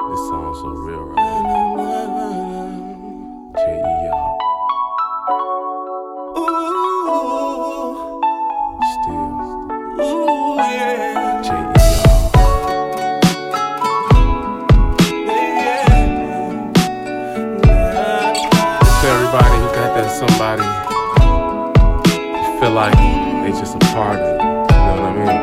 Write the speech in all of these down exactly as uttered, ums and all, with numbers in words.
This song's so real right here. J E, y'all. Ooh, Still. ooh, yeah. J E, y'all. To everybody who got that somebody you feel like they just a part of it. You know what I mean?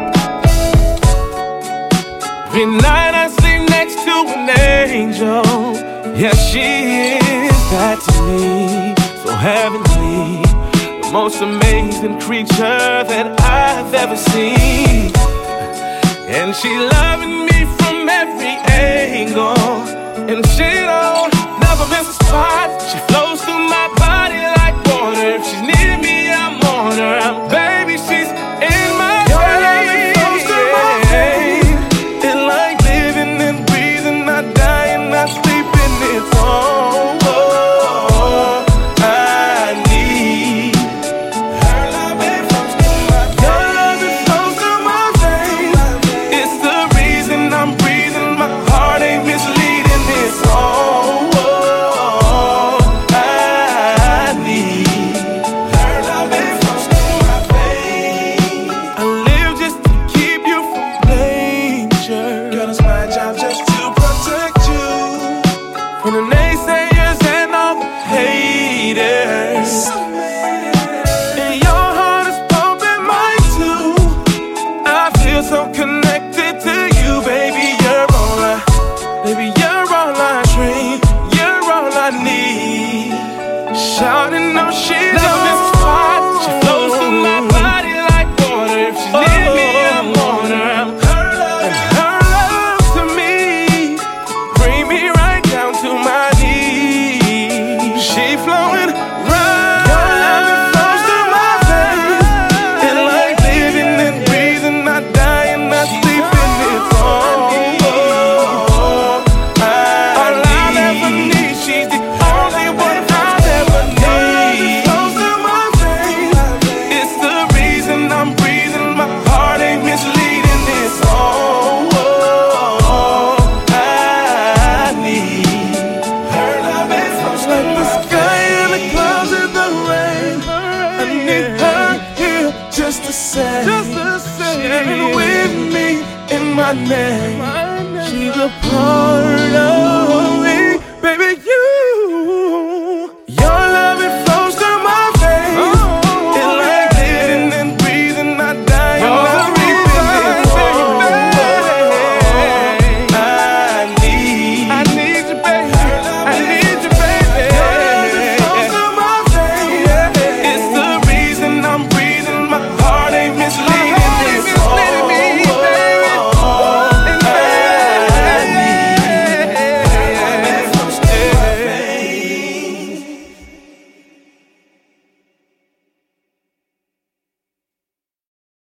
Every night I sleep next to an angel. Yeah, she is that to me, so heavenly. The most amazing creature that I've ever seen. And she loving me from every angle. And she don't never miss a spot. She flows through my body like water. If she's near me, I'm on her. Baby, she's in my veins. It's like living and breathing, not dying, not sleeping. It's all I need. Her love, it flows through my veins. Your love, it flows through my veins. It's the reason I'm breathing. My heart ain't misleading. It's all I need. Her love, it flows through my veins. I live just to keep you from danger. Girl, it's my job just to protect you from the naysayers and all the haters. And your heart is pumping mine too. I feel so connected to you, baby. You're all I, baby, you're all I dream. You're all I need. Shouting, no, she never miss a spot. She flows through my body like water. If she's near me, I'm on her. Her love, and her love to me bring me right down to my knees. She flowing right. Your love, it flows through my veins. It's like living and breathing, not dying, not sleeping. It's all I all I'll ever need. She's the only one I'll ever need. Flows through my veins. It's the reason I'm breathing. My heart ain't misleading. It's all I need. Her love, it flows like the sky and the clouds and the rain. I need her here just to say, sharing with me in my name. She's a part of